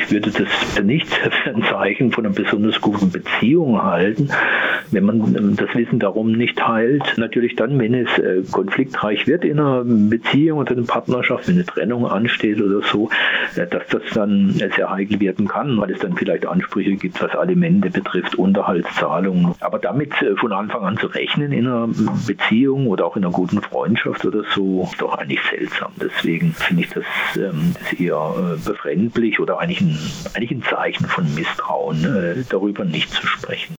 ich würde das nicht für ein Zeichen von einer besonders guten Beziehung halten, wenn man das Wissen darum nicht teilt. Natürlich dann, wenn es konfliktreich wird in einer Beziehung oder in einer Partnerschaft, wenn eine Trennung ansteht oder so, dass das dann sehr heikel werden kann, weil es dann vielleicht Ansprüche gibt, was Alimente betrifft, Unterhaltszahlungen. Aber damit von Anfang an zu rechnen in einer Beziehung oder auch in einer guten Freundschaft oder so, ist doch eigentlich seltsam. Deswegen finde ich das eher befremdlich oder eigentlich ein Zeichen von Misstrauen, darüber nicht zu sprechen.